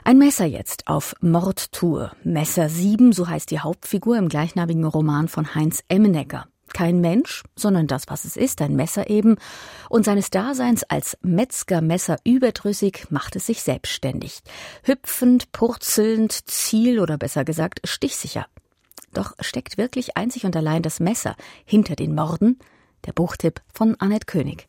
Ein Messer jetzt auf Mordtour. Messer 7, so heißt die Hauptfigur im gleichnamigen Roman von Heinz Emmenegger. Kein Mensch, sondern das, was es ist, ein Messer eben. Und seines Daseins als Metzgermesser überdrüssig macht es sich selbstständig. Hüpfend, purzelnd, ziel- oder besser gesagt stichsicher. Doch steckt wirklich einzig und allein das Messer hinter den Morden? Der Buchtipp von Annette König.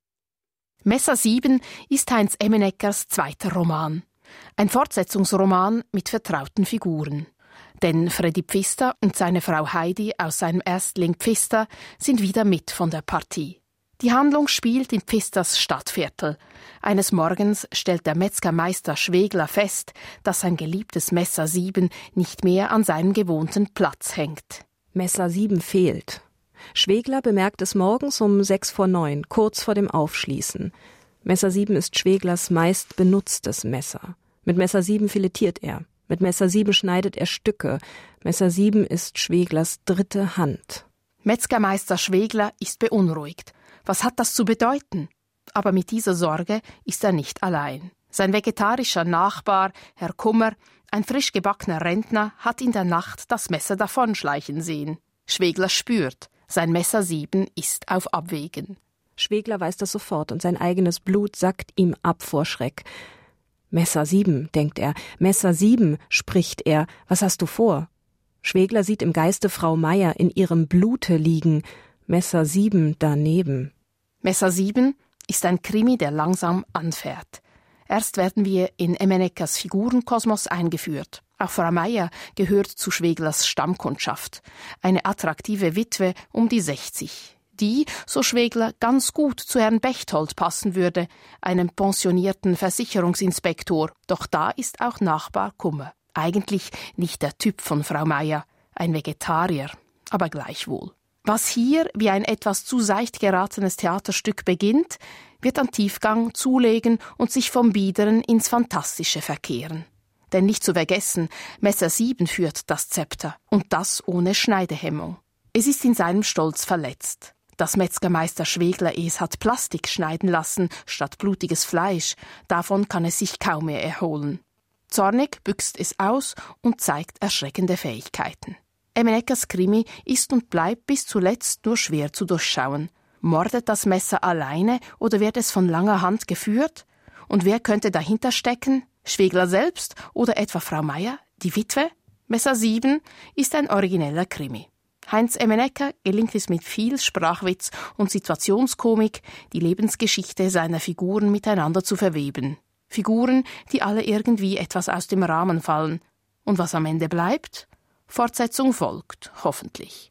Messer 7 ist Heinz Emmeneggers zweiter Roman. Ein Fortsetzungsroman mit vertrauten Figuren. Denn Freddy Pfister und seine Frau Heidi aus seinem Erstling Pfister sind wieder mit von der Partie. Die Handlung spielt in Pfisters Stadtviertel. Eines Morgens stellt der Metzgermeister Schwegler fest, dass sein geliebtes Messer 7 nicht mehr an seinem gewohnten Platz hängt. Messer 7 fehlt. Schwegler bemerkt es morgens um 8:45, kurz vor dem Aufschließen. Messer 7 ist Schweglers meist benutztes Messer. Mit Messer 7 filetiert er. Mit Messer 7 schneidet er Stücke. Messer 7 ist Schweglers dritte Hand. Metzgermeister Schwegler ist beunruhigt. Was hat das zu bedeuten? Aber mit dieser Sorge ist er nicht allein. Sein vegetarischer Nachbar, Herr Kummer, ein frisch gebackener Rentner, hat in der Nacht das Messer davonschleichen sehen. Schwegler spürt, sein Messer 7 ist auf Abwägen. Schwegler weiß das sofort und sein eigenes Blut sackt ihm ab vor Schreck. Messer 7, denkt er. Messer 7, spricht er. Was hast du vor? Schwegler sieht im Geiste Frau Meier in ihrem Blute liegen. Messer 7 daneben. Messer 7 ist ein Krimi, der langsam anfährt. Erst werden wir in Emmeneggers Figurenkosmos eingeführt. Auch Frau Meier gehört zu Schweglers Stammkundschaft. Eine attraktive Witwe um die 60. Die, so Schwegler, ganz gut zu Herrn Bechtold passen würde, einem pensionierten Versicherungsinspektor. Doch da ist auch Nachbar Kummer. Eigentlich nicht der Typ von Frau Meier, ein Vegetarier, aber gleichwohl. Was hier wie ein etwas zu seicht geratenes Theaterstück beginnt, wird an Tiefgang zulegen und sich vom Biederen ins Fantastische verkehren. Denn nicht zu vergessen, Messer 7 führt das Zepter, und das ohne Schneidehemmung. Es ist in seinem Stolz verletzt. Dass Metzgermeister Schwegler es hat Plastik schneiden lassen, statt blutiges Fleisch, davon kann es sich kaum mehr erholen. Zornig büxt es aus und zeigt erschreckende Fähigkeiten. Emmeneggers Krimi ist und bleibt bis zuletzt nur schwer zu durchschauen. Mordet das Messer alleine oder wird es von langer Hand geführt? Und wer könnte dahinter stecken? Schwegler selbst oder etwa Frau Meier, die Witwe? Messer 7 ist ein origineller Krimi. Heinz Emmenegger gelingt es mit viel Sprachwitz und Situationskomik, die Lebensgeschichte seiner Figuren miteinander zu verweben. Figuren, die alle irgendwie etwas aus dem Rahmen fallen. Und was am Ende bleibt? Fortsetzung folgt, hoffentlich.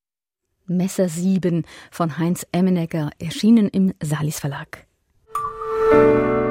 Messer 7 von Heinz Emmenegger, erschienen im Salis Verlag.